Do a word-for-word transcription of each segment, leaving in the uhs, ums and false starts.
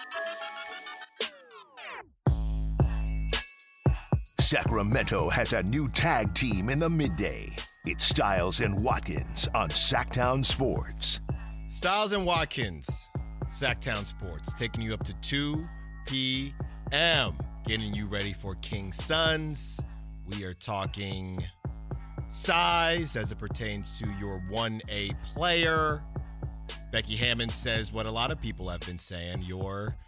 Sacramento has a new tag team in the midday. It's Styles and Watkins on Sacktown Sports. Styles and Watkins, Sacktown Sports, taking you up to two p.m., getting you ready for King Suns. We are talking size as it pertains to your one A player. Becky Hammon says what a lot of people have been saying. Your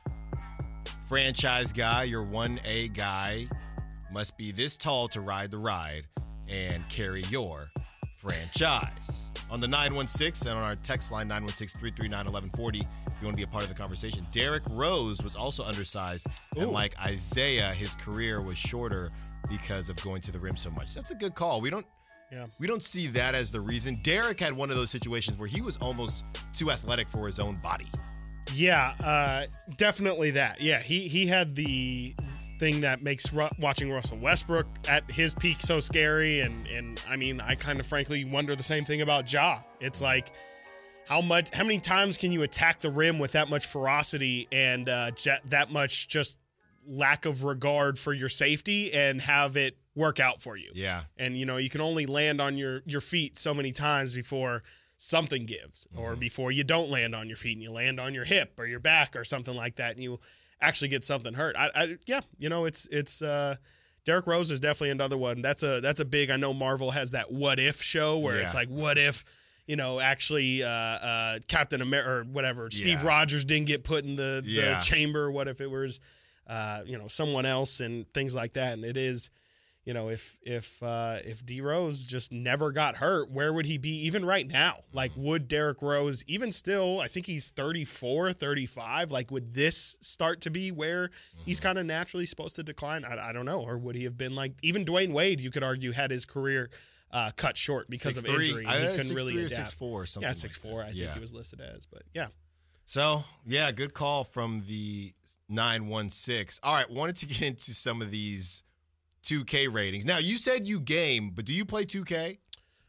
franchise guy, your one A guy, must be this tall to ride the ride and carry your franchise. On the nine one six and on our text line, nine one six, three three nine, one one four zero, if you want to be a part of the conversation. Derrick Rose was also undersized. Ooh. And like Isaiah, his career was shorter because of going to the rim so much. That's a good call. We don't yeah. we don't see that as the reason. Derrick had one of those situations where he was almost too athletic for his own body. Yeah, uh, definitely that. Yeah, he, he had the thing that makes Ru- watching Russell Westbrook at his peak so scary. And, and I mean, I kind of frankly wonder the same thing about Ja. It's like, how much, how many times can you attack the rim with that much ferocity and uh, j- that much just lack of regard for your safety and have it work out for you? Yeah. And, you know, you can only land on your, your feet so many times before something gives, mm-hmm. or before you don't land on your feet and you land on your hip or your back or something like that, and you actually get something hurt. I, I yeah, you know, it's it's uh, Derrick Rose is definitely another one. That's a that's a big. I know Marvel has that What If show where yeah. it's like, what if, you know, actually uh, uh, Captain America or whatever, Steve yeah. Rogers didn't get put in the, yeah. the chamber? What if it was, uh, you know, someone else and things like that? And it is, you know, if if uh, if D Rose just never got hurt, where would he be even right now? Like, would Derrick Rose, even still, I think he's thirty-four, thirty-five, like, would this start to be where mm-hmm. he's kind of naturally supposed to decline? I, I don't know. Or would he have been like, even Dwayne Wade, you could argue, had his career uh, cut short because six, of three. injury. I, he uh, couldn't six, really three or adapt. six, four, something yeah, six like four, that. I think yeah. he was listed as. But, yeah. So, yeah, good call from the nine one six. All right, wanted to get into some of these two K ratings. Now, you said you game, but do you play two K?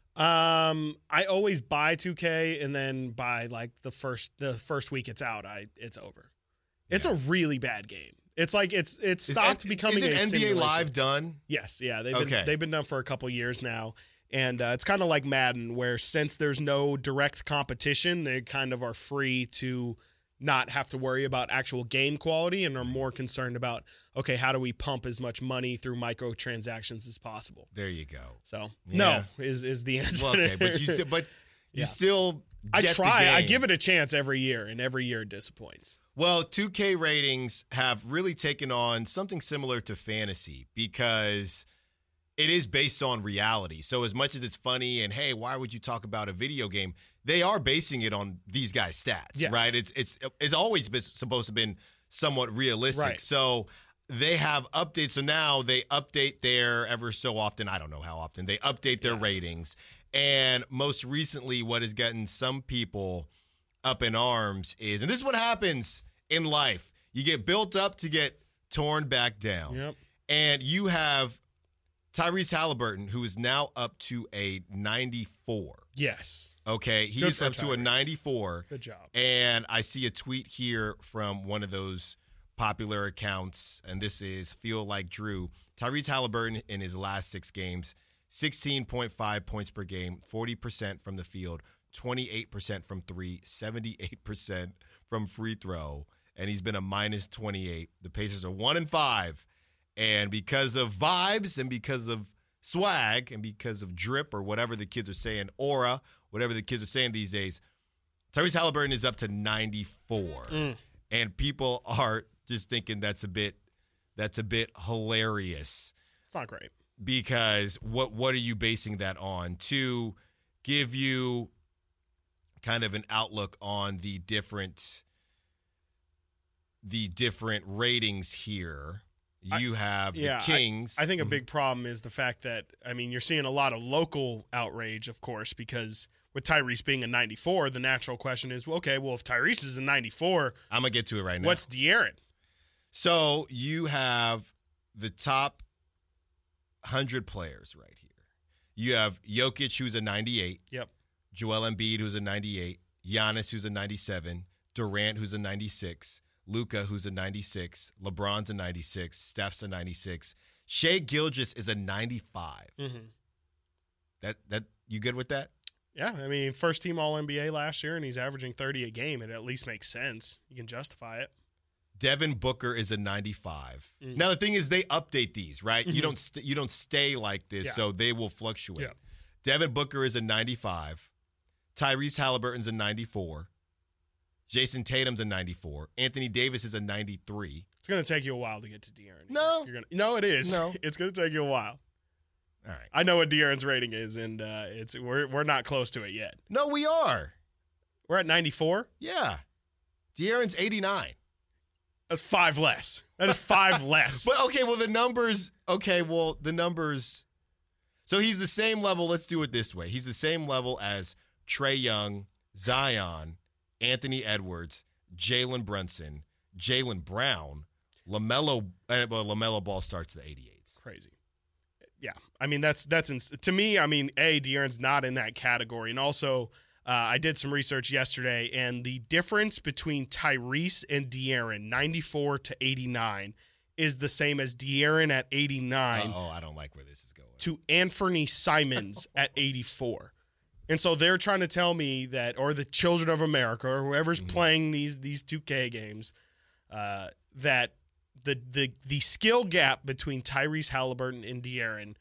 Um, I always buy two K and then by like the first the first week it's out, I it's over. It's yeah. a really bad game. It's like it's it's stopped is, becoming is it a N B A simulation. Live done? Yes, yeah, they've been okay. they've been done for a couple years now. And uh, it's kind of like Madden, where since there's no direct competition, they kind of are free to not have to worry about actual game quality and are more concerned about, okay, how do we pump as much money through microtransactions as possible? There you go. So yeah. no is is the answer. Well, okay, but you still, but you yeah. still I get try. the game. I give it a chance every year, and every year it disappoints. Well, two K ratings have really taken on something similar to fantasy because it is based on reality. So as much as it's funny and, hey, why would you talk about a video game? They are basing it on these guys' stats, yes. right? It's it's it's always been supposed to have been somewhat realistic. Right. So they have updates. So now they update their ever so often. I don't know how often. They update their yeah. ratings. And most recently, what has gotten some people up in arms is, and this is what happens in life. You get built up to get torn back down. Yep. And you have Tyrese Halliburton, who is now up to a ninety-four. Yes. Okay, he Good is up Tyrese. to a ninety-four. Good job. And I see a tweet here from one of those popular accounts, and this is Feel Like Drew. Tyrese Halliburton in his last six games, sixteen point five points per game, forty percent from the field, twenty-eight percent from three, seventy-eight percent from free throw, and he's been a minus twenty-eight. The Pacers are one and five, and because of vibes and because of swag and because of drip or whatever the kids are saying, aura, whatever the kids are saying these days, Tyrese Halliburton is up to ninety-four. Mm. And people are just thinking that's a bit that's a bit hilarious. It's not great. Because what what are you basing that on? To give you kind of an outlook on the different the different ratings here. You have I, yeah, the Kings. I, I think a big problem is the fact that, I mean, you're seeing a lot of local outrage, of course, because with Tyrese being a ninety-four, the natural question is, well, okay, well, if Tyrese is a ninety-four, I'm going to get to it right now. What's De'Aaron? So you have the top one hundred players right here. You have Jokic, who's a ninety-eight. Yep. Joel Embiid, who's a ninety-eight. Giannis, who's a ninety-seven. Durant, who's a ninety-six. Luka, who's a ninety-six. LeBron's a ninety-six. Steph's a ninety-six. Shai Gilgeous is a ninety-five. Mm-hmm. That that you good with that? Yeah, I mean, first team All N B A last year, and he's averaging thirty a game. It at least makes sense. You can justify it. Devin Booker is a ninety-five. Mm-hmm. Now the thing is, they update these, right? Mm-hmm. You don't st- you don't stay like this, yeah. so they will fluctuate. Yeah. Devin Booker is a ninety-five. Tyrese Halliburton's a ninety-four. Jason Tatum's a ninety-four. Anthony Davis is a ninety-three. It's going to take you a while to get to De'Aaron. No. You're gonna, no, it is. No. It's going to take you a while. All right. I know what De'Aaron's rating is, and uh, it's we're we're not close to it yet. No, we are. We're at ninety-four. Yeah. De'Aaron's eighty-nine. That's five less. That is five less. But, okay, well, the numbers, okay, well, the numbers. So he's the same level. Let's do it this way. He's the same level as Trae Young, Zion, Anthony Edwards, Jalen Brunson, Jaylen Brown, LaMelo. Uh, well, LaMelo Ball starts at the eighty-eights. Crazy. Yeah, I mean that's that's ins- to me. I mean, a De'Aaron's not in that category, and also uh, I did some research yesterday, and the difference between Tyrese and De'Aaron, ninety-four to eighty-nine, is the same as De'Aaron at eighty-nine. Oh, I don't like where this is going. To Anthony Simons at eighty-four. And so they're trying to tell me that, or the children of America, or whoever's mm-hmm. playing these these two K games, uh, that the the the skill gap between Tyrese Halliburton and De'Aaron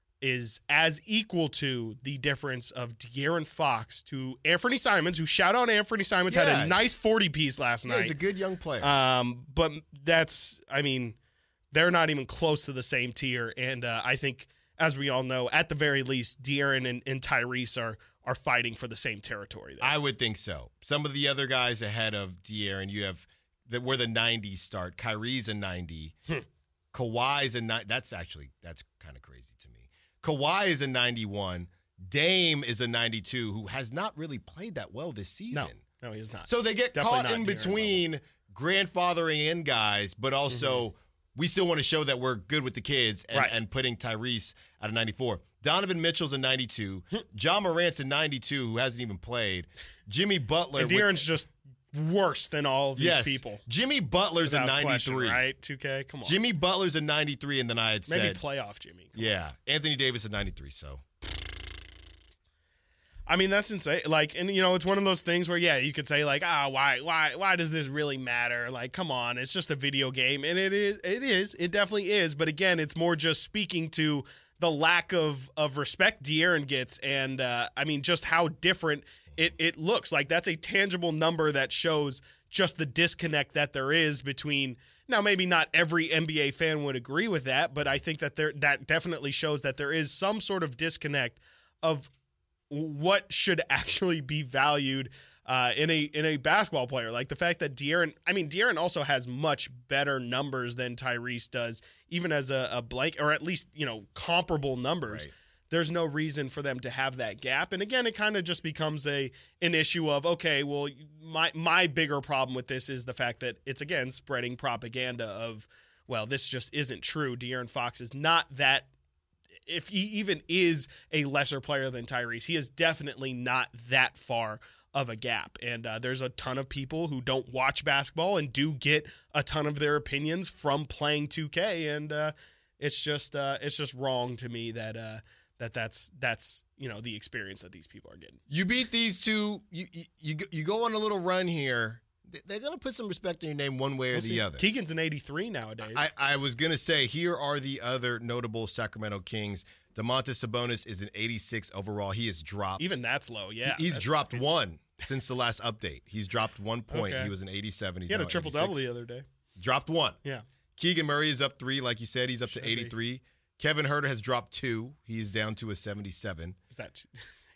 is as equal to the difference of De'Aaron Fox to Anthony Simons, who shout out Anthony Simons, yeah. had a nice forty piece last yeah, night. He's a good young player. Um, but that's, I mean, they're not even close to the same tier. And uh, I think, as we all know, at the very least, De'Aaron and, and Tyrese are are fighting for the same territory there. I would think so. Some of the other guys ahead of De'Aaron, you have that where the nineties start. Kyrie's a ninety. Hmm. Kawhi's a ninety. That's actually, that's kind of crazy to me. Kawhi is a ninety-one. Dame is a ninety-two, who has not really played that well this season. No, no he is not. So they get Definitely caught in De'Aaron between level. grandfathering in guys, but also mm-hmm. we still want to show that we're good with the kids and, right. and putting Tyrese at a ninety-four. Donovan Mitchell's a ninety-two. John Morant's a ninety-two, who hasn't even played. Jimmy Butler. And De'Aaron's with, just worse than all of these yes, people. Jimmy Butler's Without a ninety-three. Question, right? two K, come on. Jimmy Butler's a ninety-three, and then I had Maybe said. Maybe playoff Jimmy. Come yeah. on. Anthony Davis a ninety-three, so. I mean, that's insane. Like, and you know, it's one of those things where, yeah, you could say like, ah, why, why, why does this really matter? Like, come on, it's just a video game, and it is, it is, it definitely is. But again, it's more just speaking to the lack of of respect De'Aaron gets, and uh, I mean, just how different it it looks. Like that's a tangible number that shows just the disconnect that there is between. Now, maybe not every N B A fan would agree with that, but I think that there that definitely shows that there is some sort of disconnect of what should actually be valued uh, in a in a basketball player. Like the fact that De'Aaron, I mean, De'Aaron also has much better numbers than Tyrese does, even as a, a blank, or at least, you know, comparable numbers. Right. There's no reason for them to have that gap. And again, it kind of just becomes a an issue of, okay, well, my my bigger problem with this is the fact that it's, again, spreading propaganda of, well, this just isn't true. De'Aaron Fox is not that. If he even is a lesser player than Tyrese, he is definitely not that far of a gap. And uh, there's a ton of people who don't watch basketball and do get a ton of their opinions from playing two K. And uh, it's just uh, it's just wrong to me that uh, that that's that's you know the experience that these people are getting. You beat these two. You you you go on a little run here. They're going to put some respect in your name one way or we'll the see. other. Keegan's an eighty-three nowadays. I, I was going to say, here are the other notable Sacramento Kings. Domantas Sabonis is an eighty-six overall. He has dropped. Even that's low, yeah. He, he's that's dropped crazy. one since the last update. He's dropped one point. Okay. He was an eighty-seven. He's he had now a triple-double the other day. Dropped one. Yeah. Keegan Murray is up three. Like you said, he's up Should to eighty-three. be. Kevin Huerter has dropped two. He is down to a seventy-seven. Is that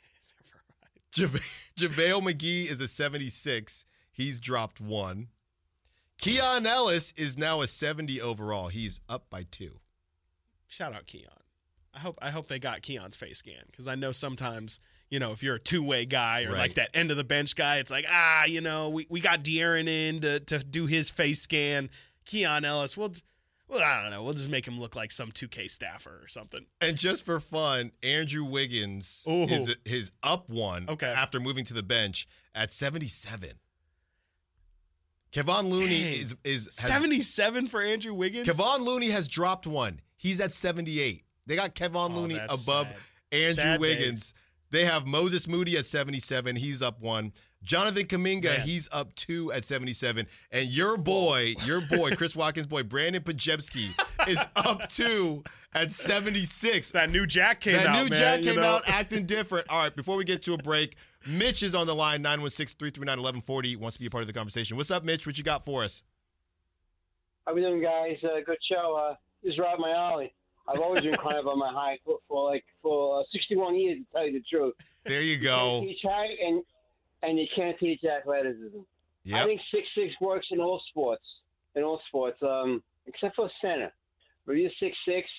JaVale JaVale McGee is a seventy-six. He's dropped one. Keon Ellis is now a seventy overall. He's up by two. Shout out Keon. I hope I hope they got Keon's face scan, because I know sometimes, you know, if you're a two-way guy or Right. like that end of the bench guy, it's like, ah, you know, we, we got De'Aaron in to, to do his face scan. Keon Ellis, we'll, well, I don't know, we'll just make him look like some two K staffer or something. And just for fun, Andrew Wiggins Ooh. is his up one Okay. after moving to the bench at seventy-seven. Kevon Looney Dang. is is has, seventy-seven for Andrew Wiggins? Kevon Looney has dropped one. He's at seventy-eight. They got Kevon Oh, Looney that's above sad. Andrew Sad Wiggins. days. They have Moses Moody at seventy-seven. He's up one. Jonathan Kuminga, Man. he's up two at seventy-seven. And your boy, your boy, Chris Watkins' boy, Brandon Pajewski, is up two at seventy-six. That new Jack came That out, new man, Jack you came know? out acting different. All right, before we get to a break, Mitch is on the line, nine one six, three three nine, one one four zero. Wants to be a part of the conversation. What's up, Mitch? What you got for us? How we doing, guys? Uh, good show. Uh, this is Rob Mayali. I've always been kind of on my high for, for like for uh, sixty-one years, to tell you the truth. There you You go. can't teach height, and and you can't teach athleticism. I Yep. think six six works in all sports. In all sports, um, except for center. When you're six six,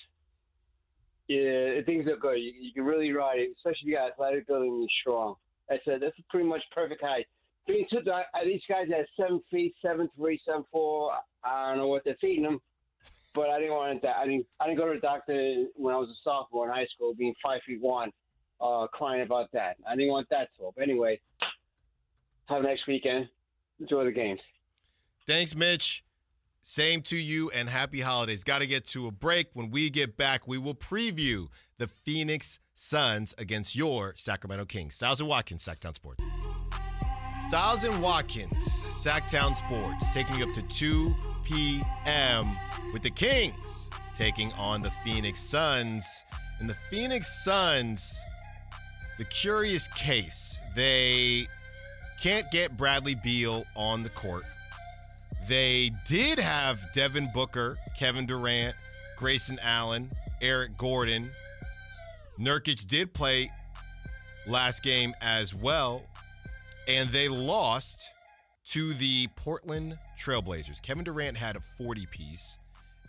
yeah, things are good. You, you can really ride it, especially if you got athletic ability and you're strong. That's a, that's a pretty much perfect height. Being two, uh, these guys at seven feet, seven three, seven four. I don't know what they're feeding them, but I didn't want to. I didn't. I didn't go to the doctor when I was a sophomore in high school, being five feet one, uh, crying about that. I didn't want that to. But anyway, have a nice weekend. Enjoy the games. Thanks, Mitch. Same to you, and happy holidays. Got to get to a break. When we get back, we will preview the Phoenix Suns against your Sacramento Kings. Styles and Watkins, Sacktown Sports. Styles and Watkins, Sacktown Sports, taking you up to two p.m. with the Kings taking on the Phoenix Suns. And the Phoenix Suns, the curious case, they can't get Bradley Beal on the court. They did have Devin Booker, Kevin Durant, Grayson Allen, Eric Gordon. Nurkic did play last game as well, and they lost to the Portland Trailblazers. Kevin Durant had a forty-piece,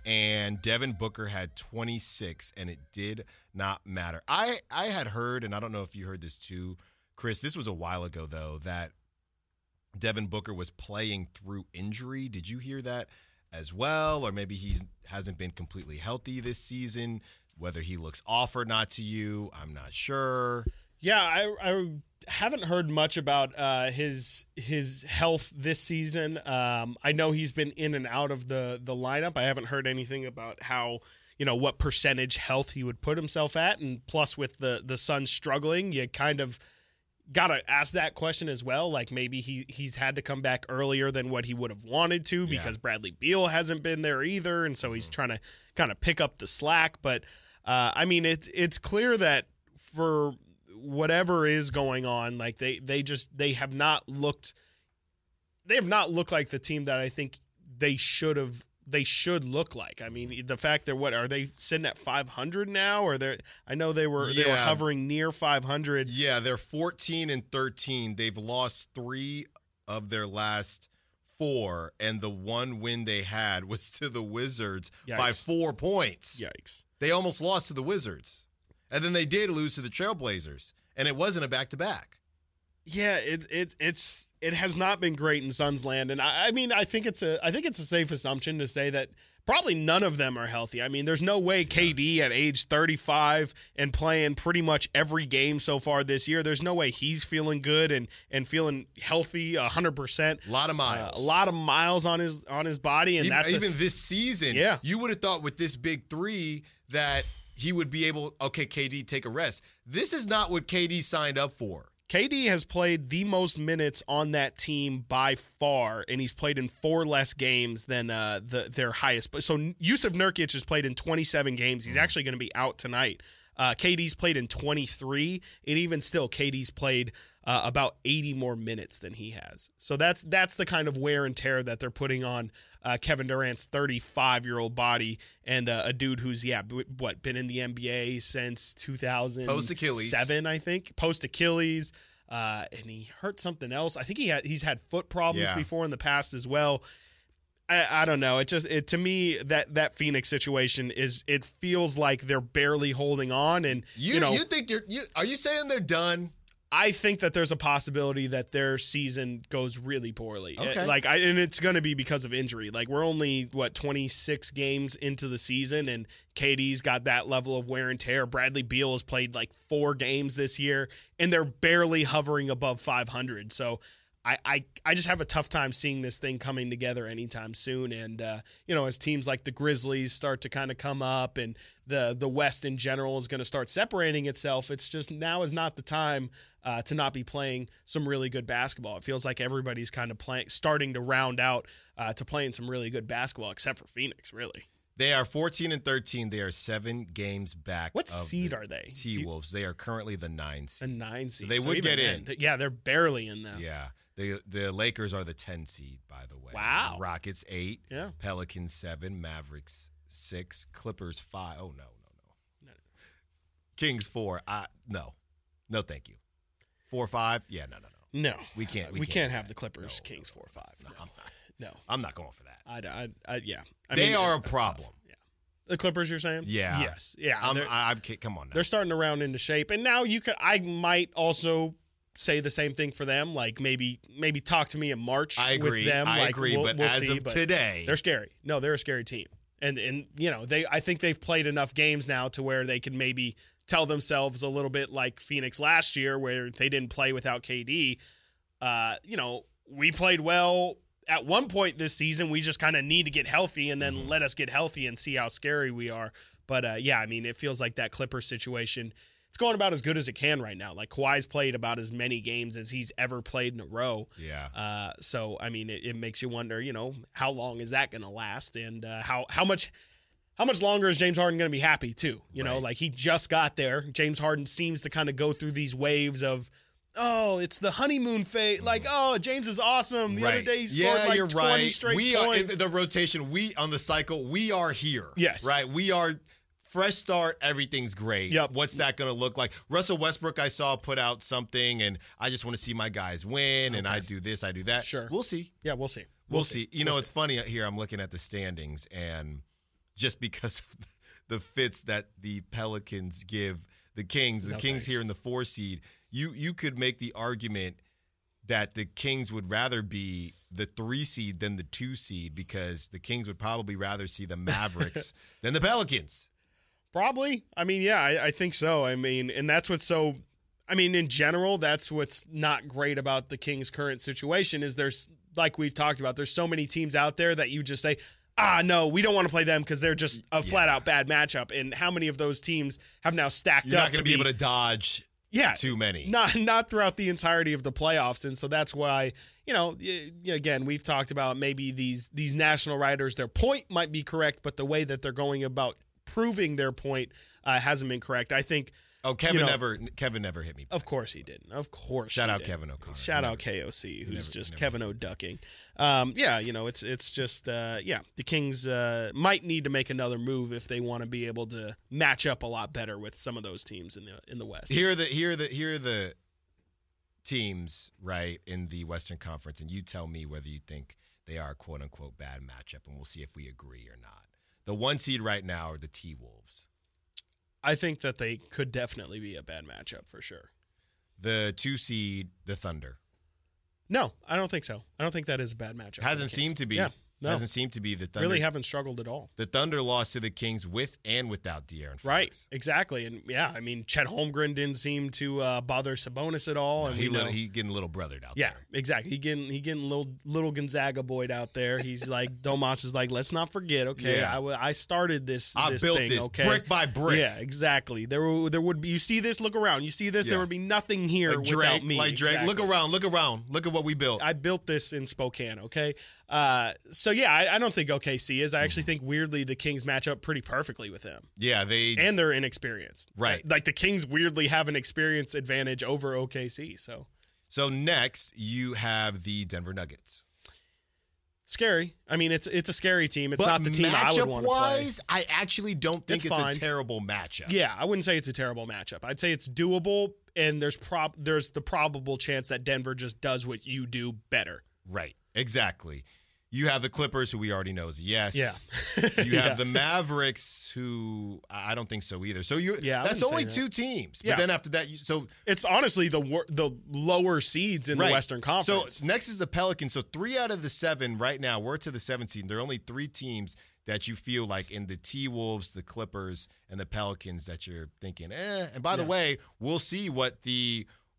and Devin Booker had twenty-six, and it did not matter. I, I had heard, and I don't know if you heard this too, Chris, this was a while ago, though, that Devin Booker was playing through injury. Did you hear that as well? Or maybe he hasn't been completely healthy this season. Whether he looks off or not to you, I'm not sure. Yeah, I, I haven't heard much about uh, his his health this season. Um, I know he's been in and out of the the lineup. I haven't heard anything about how, you know, what percentage health he would put himself at. And plus, with the the Suns struggling, you kind of got to ask that question as well. Like maybe he he's had to come back earlier than what he would have wanted to because Yeah. Bradley Beal hasn't been there either, and so he's trying to kind of pick up the slack. But uh, I mean, it's it's clear that for whatever is going on, like they they just they have not looked they have not looked like the team that I think they should have they should look like. I mean, the fact that what are they sitting at five hundred now, or they I know they were they were Yeah. hovering near five hundred. Yeah, they're fourteen and thirteen. They've lost three of their last four, and the one win they had was to the Wizards by Yikes. four points. Yikes. They almost lost to the Wizards. And then they did lose to the Trailblazers, and it wasn't a back-to-back. Yeah, it it it's it has not been great in Suns land, and I, I mean I think it's a I think it's a safe assumption to say that probably none of them are healthy. I mean, there's no way K D at age thirty-five and playing pretty much every game so far this year, there's no way he's feeling good and and feeling healthy one hundred percent. A lot of Uh, miles. a lot of miles on his on his body, and even, that's a- even this season, Yeah. you would have thought with this big three that he would be able, okay, K D, take a rest. This is not what K D signed up for. K D has played the most minutes on that team by far, and he's played in four less games than uh, the, their highest. So Yusuf Nurkic has played in twenty-seven games. He's actually going to be out tonight. Uh, K D's played in twenty-three, and even still, K D's played uh, about eighty more minutes than he has. So that's that's the kind of wear and tear that they're putting on uh, Kevin Durant's thirty-five-year-old body, and uh, a dude who's yeah, b- what been in the N B A since two thousand Post-Achilles. seven, I think, post Achilles. Uh, and he hurt something else. I think he had he's had foot problems Yeah. before in the past as well. I, I don't know. It just it to me that that Phoenix situation is it feels like they're barely holding on, and You, you know you think you're, you, are you saying they're done? I think that there's a possibility that their season goes really poorly. Okay. Like, I, and it's going to be because of injury. Like, we're only, what, twenty-six games into the season, and K D's got that level of wear and tear. Bradley Beal has played like four games this year, and they're barely hovering above five hundred. So I, I, I just have a tough time seeing this thing coming together anytime soon. And, uh, you know, as teams like the Grizzlies start to kind of come up and the the West in general is going to start separating itself, it's just now is not the time uh, to not be playing some really good basketball. It feels like everybody's kind of playing, starting to round out uh, to playing some really good basketball, except for Phoenix, really. They are fourteen and thirteen. They are seven games back. What of seed the are they? T-Wolves. They are currently the nine seed. A nine seed. So they So would even get then, in. th- Yeah, they're barely in now. Yeah. The the Lakers are the ten seed, by the way. Wow. Rockets eight. Yeah. Pelicans seven. Mavericks six. Clippers five. Oh, no, no, no. No. Kings four. I, no. No, thank you. Four, five. Yeah, no, no, no. No. We can't. We, We, can't, do have that. the Clippers, No, Kings no, four five. No, No. I'm not. No. I'm not going for that. I, I, I, yeah. I They mean, are a that's problem. tough. Yeah. The Clippers, you're saying? Yeah. Yes. Yeah. I'm, they're, I, I'm, come on now. they're starting to round into shape. And now you could, I might also say the same thing for them. Like maybe, maybe talk to me in March I agree. with them. I like, agree. We'll, but we'll as see, of but today, they're scary. No, they're a scary team. And, and, you know, they, I think they've played enough games now to where they can maybe tell themselves a little bit like Phoenix last year where they didn't play without K D. Uh, you know, we played well at one point this season. We just kind of need to get healthy and then Mm-hmm. let us get healthy and see how scary we are. But, uh, yeah, I mean, it feels like that Clippers situation, it's going about as good as it can right now. Like, Kawhi's played about as many games as he's ever played in a row. yeah. Uh, so, I mean, it, it makes you wonder, you know, how long is that going to last? And uh, how how much how much longer is James Harden going to be happy, too? You know, Right. like, he just got there. James Harden seems to kind of go through these waves of, oh, it's the honeymoon phase. Like, oh, James is awesome. The Right. other day he scored yeah, like you're twenty right. straight we are in points. the rotation. We on the cycle. We are here. Yes. Right. We are fresh start. Everything's great. Yep. What's that going to look like? Russell Westbrook, I saw put out something, and I just want to see my guys win. And Okay. I do this, I do that. Sure. We'll see. yeah, we'll see. We'll, see. You know, We'll it's funny here. I'm looking at the standings, and just because of the fits that the Pelicans give the Kings, the No Kings thanks. here in the four seed, you you could make the argument that the Kings would rather be the three seed than the two seed because the Kings would probably rather see the Mavericks than the Pelicans. Probably. I mean, yeah, I, I think so. I mean, and that's what's so. I mean, in general, that's what's not great about the Kings' current situation is there's, like we've talked about, there's so many teams out there that you just say, ah, no, we don't want to play them because they're just a flat out bad matchup. And how many of those teams have now stacked You're up not going to be able to dodge yeah, too many. Not not throughout the entirety of the playoffs, and so that's why you know y- y- again we've talked about maybe these these national writers, their point might be correct, but the way that they're going about proving their point uh, hasn't been correct. I think. Oh, Kevin you know, never Kevin never hit me. Of course he didn't. Of course. Shout he out did. Kevin O'Connor. Shout Never- out K O C, who's never- just never- Kevin O'Ducking. Um, yeah, you know, it's it's just uh, yeah, the Kings uh, might need to make another move if they want to be able to match up a lot better with some of those teams in the in the West. Here are the here are the here are the teams right in the Western Conference, and you tell me whether you think they are a quote unquote bad matchup, and we'll see if we agree or not. The one seed right now are the T Wolves. I think that they could definitely be a bad matchup for sure. The two seed, the Thunder. No, I don't think so. I don't think that is a bad matchup. for the Hasn't Kings. seemed to be. Yeah, no, Hasn't seemed to be the Thunder. really haven't struggled at all. The Thunder lost to the Kings with and without De'Aaron Fox. Right, exactly, and yeah, I mean, Chet Holmgren didn't seem to uh, bother Sabonis at all, No, and he we know, little, he getting little brothered out yeah, there. exactly. He getting he getting little little Gonzaga boyed out there. He's like Domas is like, let's not forget, okay, Yeah. I, w- I started this. I this built thing, this okay? brick by brick. Yeah, exactly. There will, there would be. You see this? Look around. You see this? Yeah. There would be nothing here Like Drake, without me. like Drake. Exactly. Look around, look around, look at what we built. I built this in Spokane, okay? Uh, so, yeah, I, I don't think O K C is. I actually think, weirdly, the Kings match up pretty perfectly with him. yeah, they And they're inexperienced. Right. Like, the Kings weirdly have an experience advantage over O K C, so. So next you have the Denver Nuggets. Scary. I mean, it's it's a scary team. It's But not the team I would want to play. matchup-wise, I actually don't think It's it's, fine. a terrible matchup. Yeah, I wouldn't say it's a terrible matchup. I'd say it's doable, and there's prob there's the probable chance that Denver just does what you do better. Right. Exactly. You have the Clippers, who we already know is a yes. Yeah. You have Yeah. the Mavericks, who I don't think so either. So you Yeah, I that's wouldn't only say two teams. But Yeah. then after that, you, so It's honestly the wor- the lower seeds in right. the Western Conference. So next is the Pelicans. So three out of the seven right now, we're to the seventh seed. There are only three teams that you feel like in the T-Wolves, the Clippers, and the Pelicans that you're thinking, eh. And by the Yeah. way, we'll see what the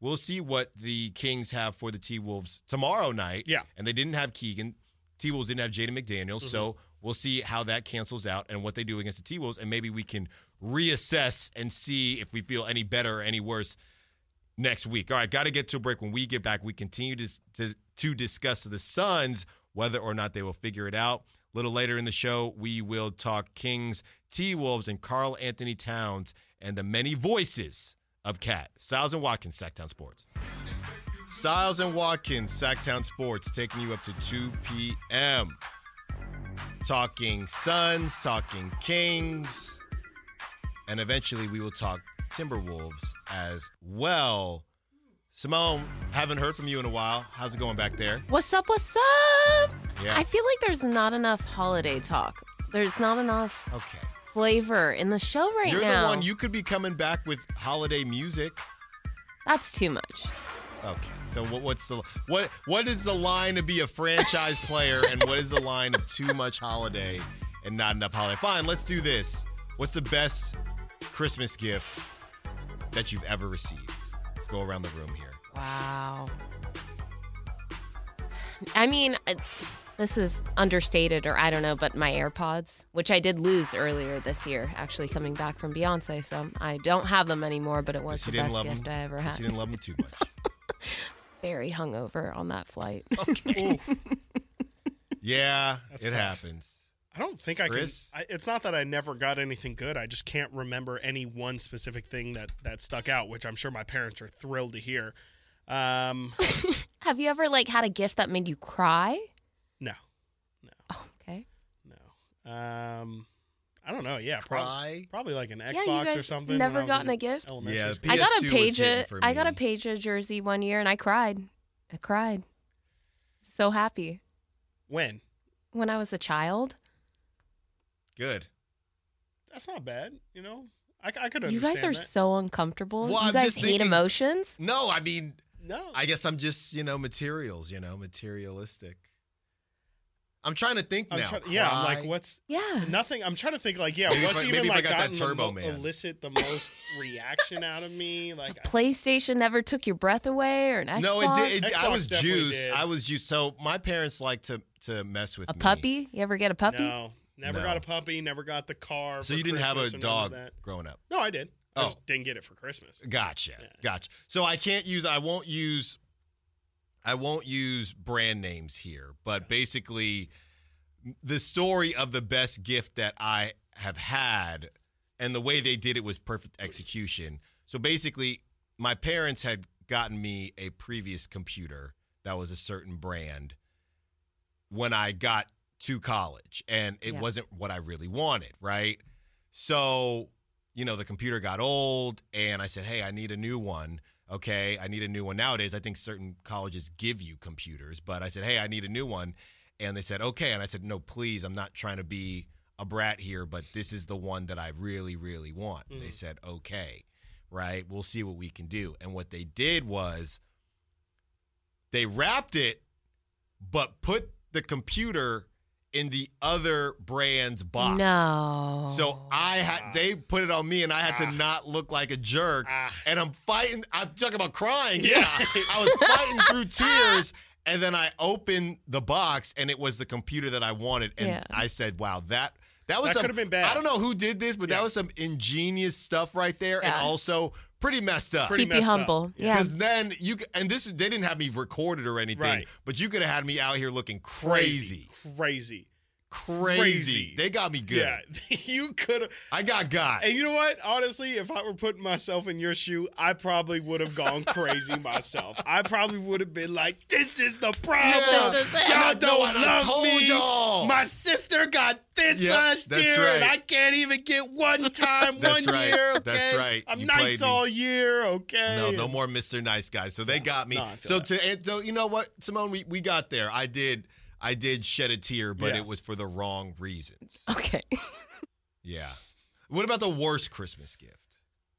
we'll see what the Kings have for the T-Wolves tomorrow night. Yeah. And they didn't have Keegan. T-Wolves didn't have Jaden McDaniels. Mm-hmm. So we'll see how that cancels out and what they do against the T-Wolves. And maybe we can reassess and see if we feel any better or any worse next week. All right, got to get to a break. When we get back, we continue to, to, to discuss the Suns, whether or not they will figure it out. A little later in the show, we will talk Kings, T-Wolves, and Karl Anthony Towns and the many voices of Cat. Styles and Watkins, Sacktown Sports. Styles and Watkins, Sacktown Sports, taking you up to two p.m. Talking Suns, talking Kings, and eventually we will talk Timberwolves as well. Simone, haven't heard from you in a while. How's it going back there? What's up, what's up? Yeah. I feel like there's not enough holiday talk. There's not enough Okay. flavor in the show right You're now. the one, you could be coming back with holiday music. That's too much. Okay, so what, what's the what? What is the line to be a franchise player, and what is the line of too much holiday and not enough holiday? Fine, let's do this. What's the best Christmas gift that you've ever received? Let's go around the room here. Wow. I mean, uh, this is understated, or I don't know, but my AirPods, which I did lose earlier this year, actually coming back from Beyonce, so I don't have them anymore, but it was Guess you the didn't best love gift them. I ever Guess had. you didn't love them too much. Very hungover on that flight. Okay. Yeah, That's it tough. happens. I don't think I Chris? can. I, it's not that I never got anything good. I just can't remember any one specific thing that, that stuck out, which I'm sure my parents are thrilled to hear. Um, Have you ever like had a gift that made you cry? no, Oh, okay. no. Um, I don't know. Yeah, prob- Cry? probably like an Yeah, Xbox you guys or something. never when I was gotten in a gift? elementary Yeah, school. I got P S a two was hitting Paige. for I got a me. Paige jersey one year, and I cried. I cried. So happy When? when I was a child. Good. That's not bad. You know, I, I could You understand guys are that. so uncomfortable. Well, you I'm guys just hate thinking- emotions. No, I mean, No, I guess I'm just, you know, materials, you know, materialistic. I'm trying to think I'm now. try- yeah, I'm like, Cry? what's Yeah. nothing? I'm trying to think, like, yeah, Maybe what's if I- even maybe if I like got that gotten the Turbo mo- Man. elicit the most reaction out of me? Like, I- PlayStation never took your breath away, or an Xbox. No, it did. It, I Xbox was definitely juiced. did. I was juiced. So my parents like to to mess with A me. puppy? You ever get a puppy? no, never No. got a puppy. Never got the car. So for you didn't have a Christmas or none of dog that. growing up. No, I did. I Oh. just didn't get it for Christmas. Gotcha. Yeah. Gotcha. So I can't use. I won't use. I won't use brand names here, but basically, the story of the best gift that I have had, and the way they did it was perfect execution. So basically, my parents had gotten me a previous computer that was a certain brand when I got to college, and it Yeah. wasn't what I really wanted, right? So, you know, the computer got old, and I said, hey, I need a new one. Okay, I need a new one. Nowadays, I think certain colleges give you computers, but I said, hey, I need a new one. And they said, okay. And I said, no, please, I'm not trying to be a brat here, but this is the one that I really, really want. And they said, okay, right? We'll see what we can do. And what they did was they wrapped it, but put the computer in the other brand's box. No. So I had they put it on me, and I had to Ah. not look like a jerk. Ah. And I'm fighting. I'm talking about crying. Yeah. Yeah, I was fighting through tears, and then I opened the box, and it was the computer that I wanted. And Yeah. I said, "Wow, that that was That some, could've been bad. I don't know who did this, but Yeah. that was some ingenious stuff right there, and Yeah. also pretty messed up. Pretty Keep you messed up. humble. Yeah. Because then you c- and this they didn't have me recorded or anything, Right. but you could have had me out here looking crazy, Crazy. crazy. Crazy. They got me good. Yeah, you could have. I got got. And you know what? Honestly, if I were putting myself in your shoe, I probably would have gone crazy myself. I probably would have been like, "This is the problem. Yeah. This is it. Y'all I know, don't and I love told me. y'all." My sister got this Yep, last that's year, and right. I can't even get one time, That's one right. year. Okay, That's right. I'm You nice played me. all year. Okay. No, no more Mister Nice Guy. So they got me. no, I feel so that. to and so you know what, Simone, we, we got there. I did I did shed a tear, but Yeah. it was for the wrong reasons. Okay. Yeah. What about the worst Christmas gift?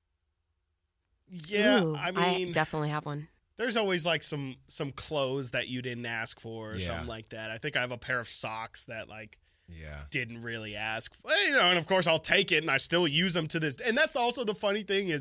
Yeah, Ooh, I mean, definitely have one. there's always like some some clothes that you didn't ask for or Yeah. something like that. I think I have a pair of socks that like Yeah. didn't really ask for, you know, and of course I'll take it and I still use them to this. And that's also the funny thing is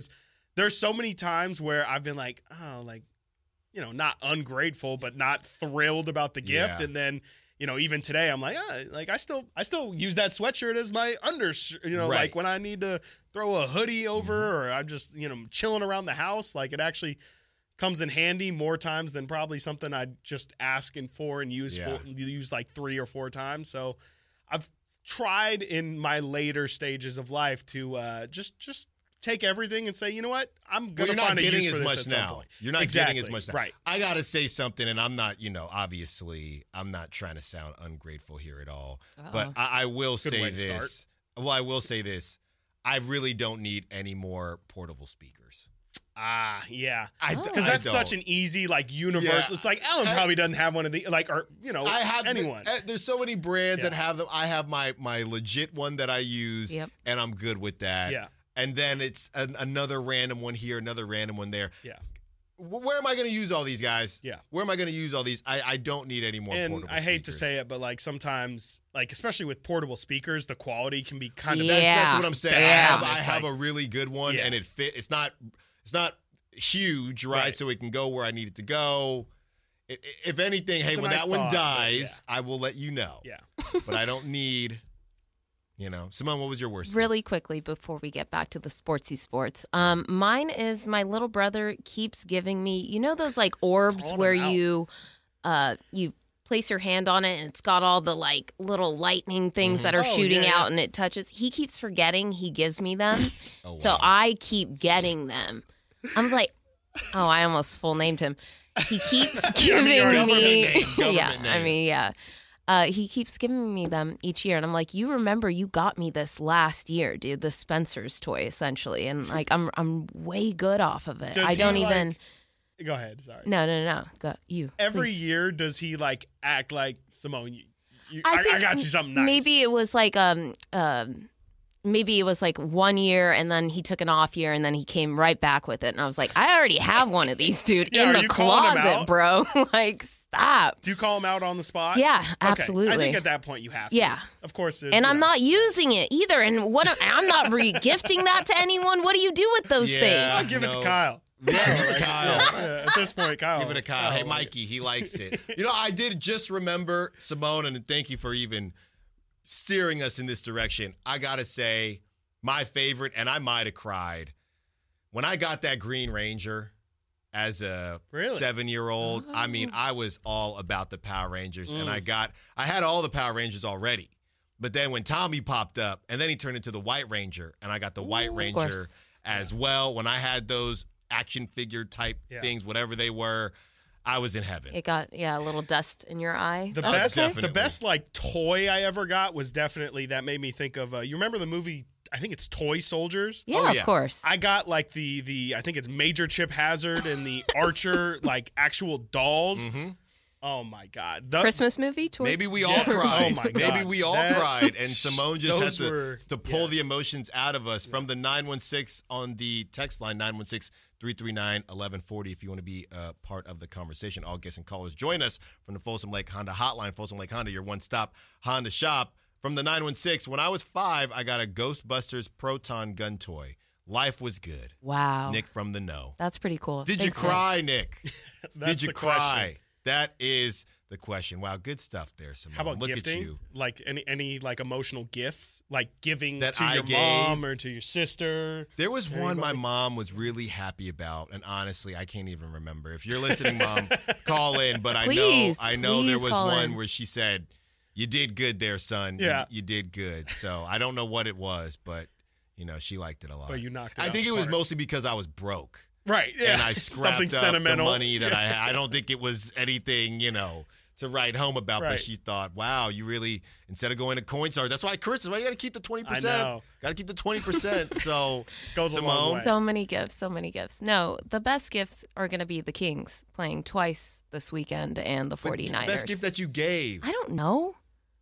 there's so many times where I've been like, oh, like, you know, not ungrateful, but not thrilled about the gift. Yeah. And then, you know, even today, I'm like, ah, like I still, I still use that sweatshirt as my under, you know, Right. like when I need to throw a hoodie over, Mm-hmm. or I'm just, you know, chilling around the house. Like it actually comes in handy more times than probably something I'd just asking for and use Yeah. for use like three or four times. So I've tried in my later stages of life to uh, just just take everything and say, you know what, I'm Well, gonna you're not find a getting use as for this much at some now. point. You're not exactly. getting as much now. Right. I got to say something, and I'm not, you know, obviously, I'm not trying to sound ungrateful here at all. But Uh-oh. I, I will Good say way to start. this. Well, I will say this. I really don't need any more portable speakers. Ah, yeah. I, Oh. Because I that's don't. such an easy, like, universal. Yeah. It's like Alan I- probably doesn't have one of the, like, or you know, I have anyone. uh, there's so many brands that Yeah. have them. I have my my legit one that I use, Yep. and I'm good with that. Yeah. And then it's an, another random one here, another random one there. Yeah. Wh- Where am I going to use all these guys? Yeah. Where am I going to use all these? I, I don't need any more. And portable I hate to speakers. say it, but like sometimes, like especially with portable speakers, the quality can be kind of Yeah. That's, that's what I'm saying. I Yeah. have, I It's have like- a really good one, Yeah. and it fit. It's not. It's not huge, right? Right. So it can go where I need it to go. I- I- If anything, hey, It's a when nice that one thought, but dies, I will let you know. yeah. But I don't need. You know, Simone, what was your worst? Really quickly before we get back to the sportsy sports, um, mine is my little brother keeps giving me, you know, those like orbs Calling where him out. you, uh, you place your hand on it and it's got all the like little lightning things that are Oh, shooting yeah, out yeah. and it touches. He keeps forgetting he gives me them, Oh, so wow. I keep getting them. I'm like, oh, I almost full named him. He keeps giving your government me, name, government yeah, I name. mean, yeah. Uh, he keeps giving me them each year, and I'm like, "You remember you got me this last year, dude? The Spencer's toy, essentially." And like, I'm I'm way good off of it. Does I don't he, even. like- Go ahead. Sorry. No, no, no. Go you. Every please. year, does he like act like Simone? You, you, I, I, I think got you something nice. Maybe it was like um um. Maybe it was like one year and then he took an off year and then he came right back with it. And I was like, I already have one of these, dude, Yeah, in are the you calling him closet, out? bro. Like, stop. Do you call him out on the spot? Yeah, Okay. absolutely. I think at that point you have to. Yeah. Of course. there's, And you I'm know- not using it either. And what I'm not re-gifting that to anyone. What do you do with those Yeah. I'll things? give it No. to Kyle. Yeah, give it to Kyle. Yeah, at this point, Kyle. Give it a Kyle. Hey, Mikey, he likes it. You know, I did just remember, Simone, and thank you for even steering us in this direction. I got to say, my favorite, and I might have cried, when I got that Green Ranger as a Really? seven-year-old. I mean, Oh. I was all about the Power Rangers, and Mm. I got, I had all the Power Rangers already. But then when Tommy popped up, and then he turned into the White Ranger, and I got the White Ooh, of Ranger course. as well. When I had those action figure type Yeah. things, whatever they were, I was in heaven. It got, yeah, a little dust in your eye. The That's best, definitely- the best like toy I ever got was definitely that made me think of. Uh, you remember the movie? I think it's Toy Soldiers. Yeah, Oh, yeah. of course. I got like the the I think it's Major Chip Hazard and the Archer like actual dolls. Mhm. Oh my god! The- Christmas movie? Toy- Maybe we all Yes. cried. Oh my Maybe God. we all That- cried, and Simone just had those to, were- to pull yeah. the emotions out of us from the nine one six on the text line, nine one six, three three nine, one one four zero if you want to be a part of the conversation. All guests and callers join us from the Folsom Lake Honda hotline. Folsom Lake Honda, your one-stop Honda shop. From the nine one six, when I was five, I got a Ghostbusters Proton gun toy. Life was good. Wow. Nick from the know. That's pretty cool. Did you Thanks, Nick. cry, Nick? That's Did you the cry? question. That is the question. Wow, good stuff there, Simone. How about Look gifting? at you. Like any any like emotional gifts, like giving That to I your gave? mom or to your sister. There was one my Anybody? mom was really happy about, and honestly, I can't even remember. If you're listening, Mom, call in. But I Please, know, I know there please was call one in. where she said, "You did good there, son. You- Yeah. you, did good." So I don't know what it was, but you know, she liked it a lot. But you knocked it I out think the it was park. mostly because I was broke, Right. Yeah. and I Something scrapped up sentimental. the money that I had. I don't think it was anything, you know, to write home about. But Right. she thought, "Wow, you really instead of going to Coinstar, that's why Chris is why you got to keep the twenty I percent. know. Got to keep the twenty percent." So Goes a long Simone? way. So many gifts, so many gifts. No, the best gifts are going to be the Kings playing twice this weekend and the But 49ers. Best gift that you gave. I don't know.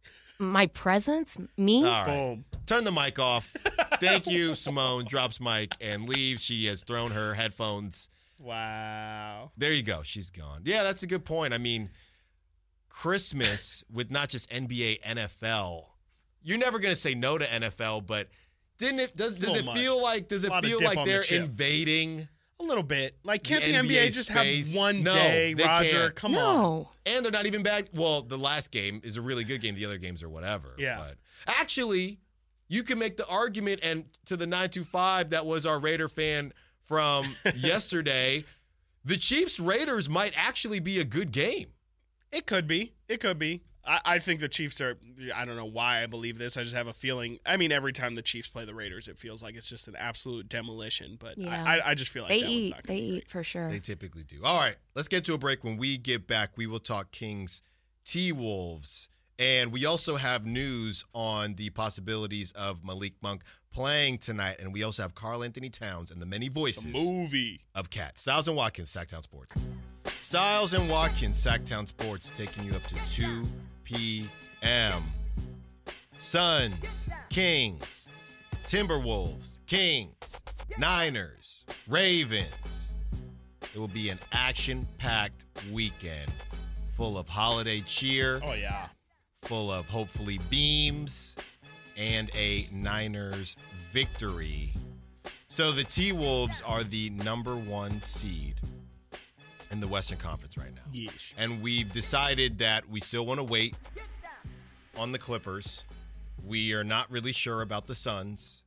My presents? Me? All right. Boom. Turn the mic off. Thank you, Simone. Drops mic and leaves. She has thrown her headphones. Wow. There you go. She's gone. Yeah, that's a good point. I mean, Christmas with not just N B A, N F L. You're never going to say no to N F L, but Didn't it? Does, does it much. feel like? Does it A lot of feel dip like on the they're chip. invading? A little bit. Like, can't the, The N B A, N B A just space? have one No, day, they Roger? can't. Come on. No. And they're not even bad. Well, the last game is a really good game. The other games are whatever. Yeah. But actually, you can make the argument, and to the nine two five that was our Raider fan from yesterday, the Chiefs-Raiders might actually be a good game. It could be. It could be. I, I think the Chiefs are, I don't know why I believe this. I just have a feeling. I mean, every time the Chiefs play the Raiders, it feels like it's just an absolute demolition. But Yeah. I, I, I just feel like They that one's eat. not They going to be eat for sure. They typically do. All right, let's get to a break. When we get back, we will talk Kings T-Wolves. And we also have news on the possibilities of Malik Monk playing tonight. And we also have Karl Anthony Towns and the many voices movie. of Cat. Styles and Watkins, Sacktown Sports. Styles and Watkins, Sacktown Sports, taking you up to two p.m. Suns, Kings, Timberwolves, Kings, Niners, Ravens. It will be an action-packed weekend full of holiday cheer, Oh, yeah. full of hopefully beams, and a Niners victory. So the T-Wolves are the number one seed in the Western Conference right now. Yeesh. And we've decided that we still want to wait on the Clippers. We are not really sure about the Suns.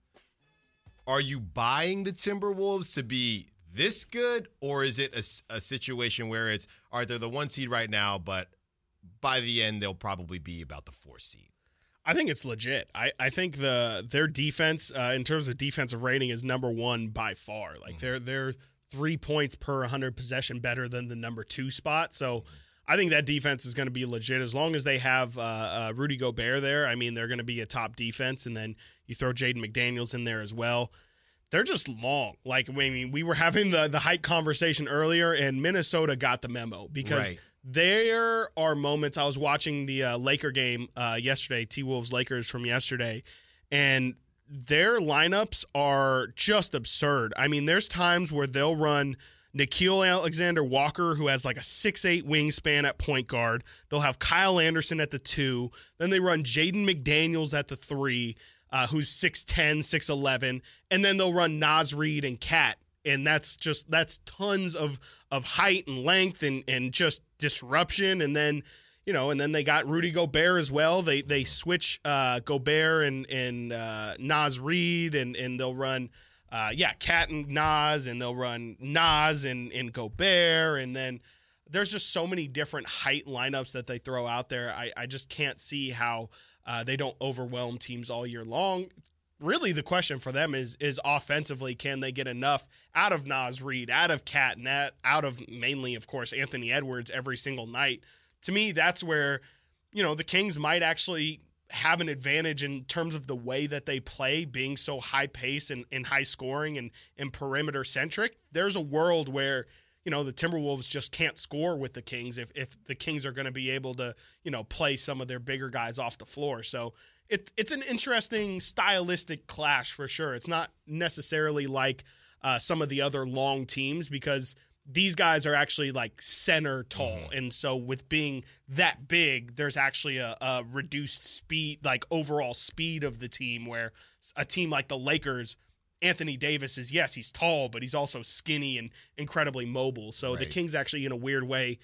Are you buying the Timberwolves to be this good, or is it a, a situation where it's, all right, they're the one seed right now, but by the end, they'll probably be about the four seed? I think it's legit. I, I think the their defense, uh, in terms of defensive rating, is number one by far. Like, they're they're three points per one hundred possession better than the number two spot. So I think that defense is going to be legit as long as they have uh, uh, Rudy Gobert there. I mean, they're going to be a top defense, and then you throw Jaden McDaniels in there as well. They're just long. Like, I mean, we were having the the height conversation earlier, and Minnesota got the memo because Right. there are moments. I was watching the uh, Laker game uh, yesterday, T-Wolves Lakers from yesterday, and their lineups are just absurd. I mean, there's times where they'll run Nickeil Alexander-Walker, who has like a six eight wingspan at point guard. They'll have Kyle Anderson at the two. Then they run Jaden McDaniels at the three, uh, who's six ten, six eleven. And then they'll run Naz Reid and Cat. And that's just, that's tons of of height and length and, and just disruption. And then, you know, and then they got Rudy Gobert as well. They they switch uh, Gobert and, and uh, Naz Reid, and, and they'll run Uh, yeah, Cat and Nas, and they'll run Nas and, and Gobert, and then there's just so many different height lineups that they throw out there. I, I just can't see how uh, they don't overwhelm teams all year long. Really, the question for them is is offensively, can they get enough out of Nas Reid, out of Cat, and out of mainly, of course, Anthony Edwards every single night? To me, that's where, you know, the Kings might actually have an advantage in terms of the way that they play, being so high pace and, and high scoring and, and perimeter centric. There's a world where, you know, the Timberwolves just can't score with the Kings if, if the Kings are going to be able to, you know, play some of their bigger guys off the floor. So it, it's an interesting stylistic clash for sure. It's not necessarily like uh, some of the other long teams, because these guys are actually like center tall. Mm-hmm. And so with being that big, there's actually a, a reduced speed, like overall speed of the team, where a team like the Lakers, Anthony Davis is, yes, he's tall, but he's also skinny and incredibly mobile. So Right. the Kings actually, in a weird way,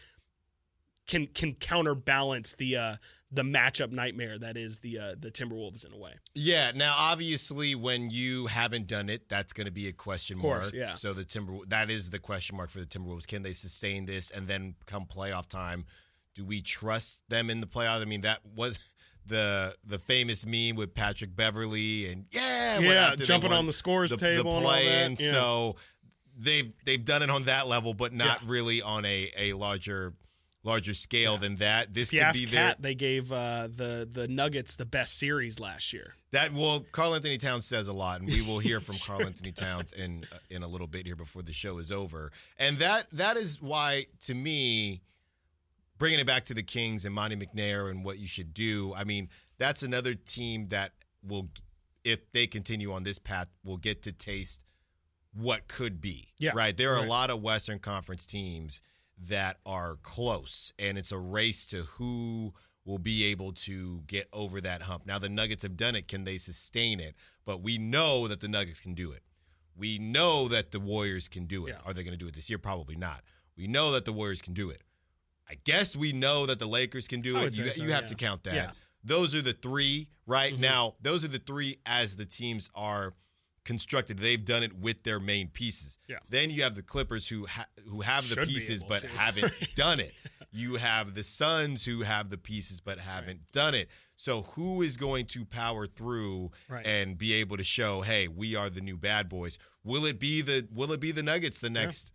can can counterbalance the uh, the matchup nightmare that is the uh, the Timberwolves in a way. Yeah. Now, obviously, when you haven't done it, that's going to be a question Of course, mark. yeah. So the Timber that is the question mark for the Timberwolves. Can they sustain this, and then come playoff time, do we trust them in the playoff? I mean, that was the the famous meme with Patrick Beverly and yeah, went Yeah, after they jumping won on the scores the, table the and all that. play-in. Yeah. So they've they've done it on that level, but not Yeah. really on a a larger. larger scale Yeah. than that. This If you could ask be their Kat, they gave uh, the the Nuggets the best series last year. that. Well, Karl Anthony Towns says a lot, and we will hear from Karl Anthony Towns in uh, in a little bit here before the show is over. And that that is why, to me, bringing it back to the Kings and Monty McNair and what you should do. I mean, that's another team that will, if they continue on this path, will get to taste what could be. Yeah, right. There are right. a lot of Western Conference teams that are close, and it's a race to who will be able to get over that hump. Now, the Nuggets have done it. Can they sustain it? But we know that the Nuggets can do it. We know that the Warriors can do it. Yeah. Are they going to do it this year? Probably not. We know that the Warriors can do it. I guess we know that the Lakers can do I it. would say You, so, you have yeah. to count that. Yeah. Those are the three right Mhm. now. Those are the three as the teams are constructed. They've done it with their main pieces. Yeah. Then you have the Clippers who ha- who have the Should be pieces able but to. haven't done it. You have the Suns who have the pieces but haven't right. done it. So who is going to power through right. and be able to show, hey, we are the new bad boys? Will it be the Will it be the Nuggets the next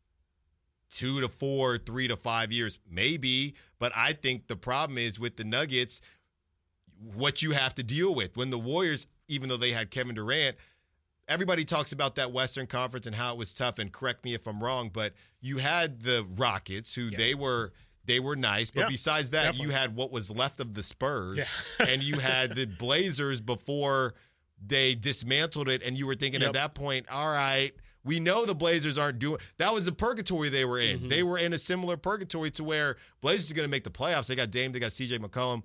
yeah. two to four, three to five years? Maybe, but I think the problem is with the Nuggets, what you have to deal with when the Warriors, even though they had Kevin Durant. Everybody talks about that Western Conference and how it was tough, and correct me if I'm wrong, but you had the Rockets, who yeah. they were they were nice, but yeah, besides that, definitely. you had what was left of the Spurs, yeah. and you had the Blazers before they dismantled it, and you were thinking yep. at that point, all right, we know the Blazers aren't doing – that was the purgatory they were in. Mm-hmm. They were in a similar purgatory to where Blazers are going to make the playoffs. They got Dame, they got C J McCollum.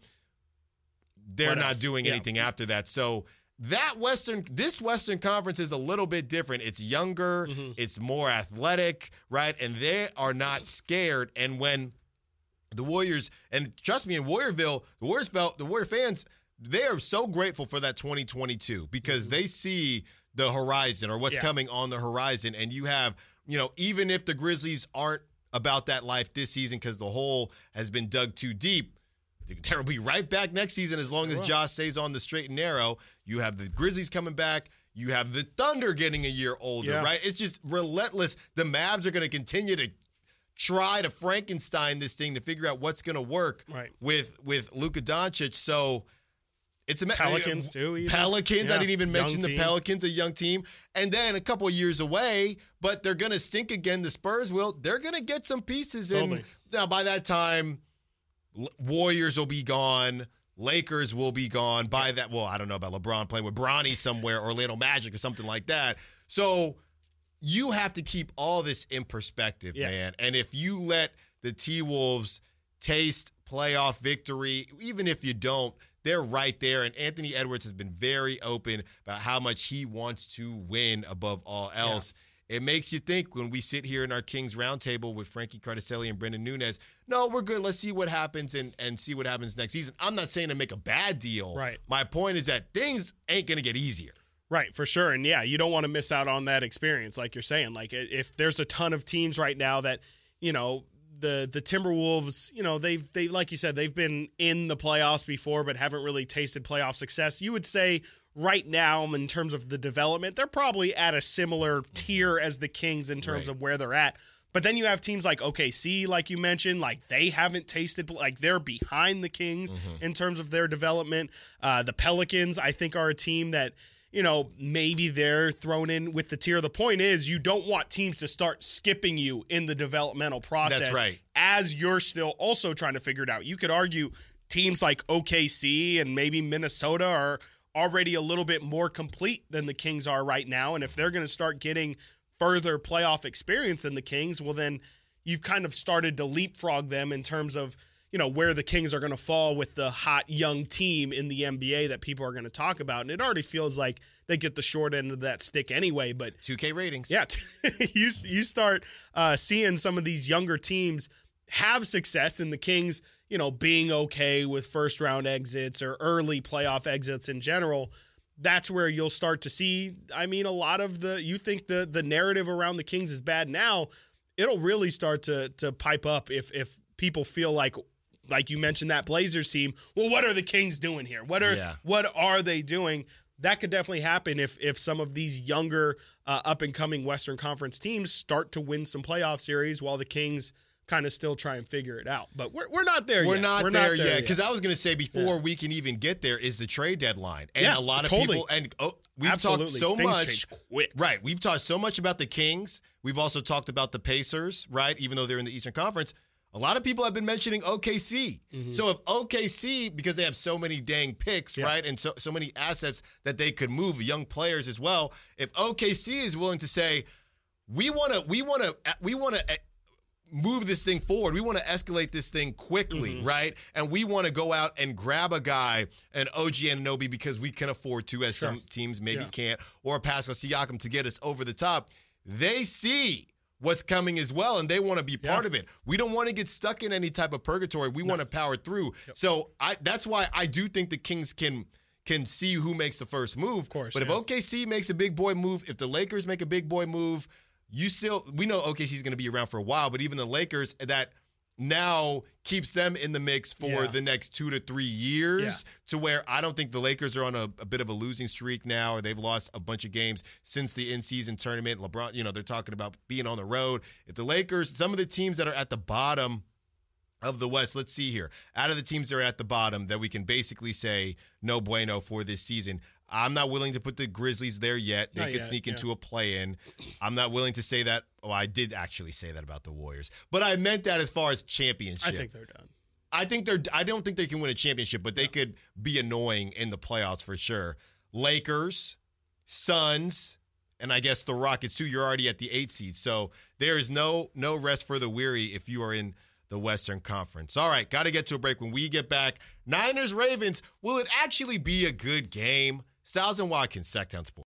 They're what not else? doing yeah. anything after that, so – That Western, this Western Conference is a little bit different. It's younger, mm-hmm. it's more athletic, right? And they are not scared. And when the Warriors, and trust me, in Warriorville, the Warriors felt, the Warrior fans, they are so grateful for that twenty twenty-two because mm-hmm. they see the horizon or what's yeah. coming on the horizon. And you have, you know, even if the Grizzlies aren't about that life this season because the hole has been dug too deep, they'll be right back next season as long as Josh stays on the straight and narrow. You have the Grizzlies coming back. You have the Thunder getting a year older, yeah. right? It's just relentless. The Mavs are going to continue to try to Frankenstein this thing to figure out what's going to work right. with with Luka Doncic. So it's a Pelicans too. Even. Pelicans. Yeah. I didn't even Young mention team. the Pelicans, a young team, and then a couple of years away, but they're going to stink again. The Spurs will. They're going to get some pieces totally. in. Now by that time, Warriors will be gone. Lakers will be gone by that. Well, I don't know about LeBron playing with Bronny somewhere, Orlando Magic or something like that. So you have to keep all this in perspective, yeah. man. And if you let the T-Wolves taste playoff victory, even if you don't, they're right there. And Anthony Edwards has been very open about how much he wants to win above all else. Yeah. It makes you think when we sit here in our Kings Roundtable with Frankie Cardicelli and Brendan Nunes, no, we're good. Let's see what happens and, and see what happens next season. I'm not saying to make a bad deal. Right. My point is that things ain't going to get easier. Right, for sure. And, yeah, you don't want to miss out on that experience, like you're saying. Like, if there's a ton of teams right now that, you know, the the Timberwolves, you know, they've, they like you said, they've been in the playoffs before but haven't really tasted playoff success. You would say right now, in terms of the development, they're probably at a similar tier as the Kings in terms right. of where they're at. But then you have teams like O K C, like you mentioned, like they haven't tasted, like they're behind the Kings mm-hmm. in terms of their development. Uh, the Pelicans, I think, are a team that, you know, maybe they're thrown in with the tier. The point is, you don't want teams to start skipping you in the developmental process. That's right. As you're still also trying to figure it out. You could argue teams like O K C and maybe Minnesota are already a little bit more complete than the Kings are right now. And if they're going to start getting further playoff experience than the Kings, well, then you've kind of started to leapfrog them in terms of, you know, where the Kings are going to fall with the hot young team in the N B A that people are going to talk about. And it already feels like they get the short end of that stick anyway. But two K ratings. Yeah. you, you start uh, seeing some of these younger teams have success, and the Kings, you know, being okay with first round exits or early playoff exits in general. That's where you'll start to see, I mean, a lot of the, you think the the narrative around the Kings is bad now, it'll really start to to pipe up if if people feel like, like you mentioned that Blazers team, well, what are the Kings doing here? What are yeah. what are they doing? That could definitely happen if if some of these younger uh, up-and-coming Western Conference teams start to win some playoff series while the Kings kind of still try and figure it out. But we're we're not there we're yet. Not we're there not there yet. yet. Because I was going to say, before yeah. we can even get there is the trade deadline. And yeah, a lot of totally. people, and oh, we've Absolutely. talked so Things much. change quick. Right. We've talked so much about the Kings. We've also talked about the Pacers, right? Even though they're in the Eastern Conference. A lot of people have been mentioning O K C. Mm-hmm. So if O K C, because they have so many dang picks, yeah. right, and so so many assets that they could move, young players as well, if O K C is willing to say, we want to, we want to, we want to, move this thing forward. We want to escalate this thing quickly, Mm-hmm. right? And we want to go out and grab a guy, an O G Anunoby, because we can afford to, as Sure. some teams maybe Yeah. can't, or a Pascal Siakam to get us over the top. They see what's coming as well, and they want to be part Yeah. of it. We don't want to get stuck in any type of purgatory. We want to power through. Yep. So I that's why I do think the Kings can can see who makes the first move. Of course, But if yeah. O K C makes a big boy move, if the Lakers make a big boy move, you still, we know O K C is going to be around for a while, but even the Lakers, that now keeps them in the mix for Yeah. the next two to three years Yeah. to where I don't think the Lakers are on a, a bit of a losing streak now, or they've lost a bunch of games since the in-season tournament. LeBron, you know, they're talking about being on the road. If the Lakers, some of the teams that are at the bottom of the West, let's see here. Out of the teams that are at the bottom that we can basically say no bueno for this season, I'm not willing to put the Grizzlies there yet. They Not could yet, sneak yeah. into a play-in. I'm not willing to say that. Oh, I did actually say that about the Warriors. But I meant that as far as championship. I think they're done. I think they're I don't think they can win a championship, but they could be annoying in the playoffs for sure. Lakers, Suns, and I guess the Rockets too. You're already at the eight seed. So there is no no rest for the weary if you are in the Western Conference. All right, got to get to a break. When we get back, Niners Ravens, will it actually be a good game? Styles and Watkins, Sacktown Sports.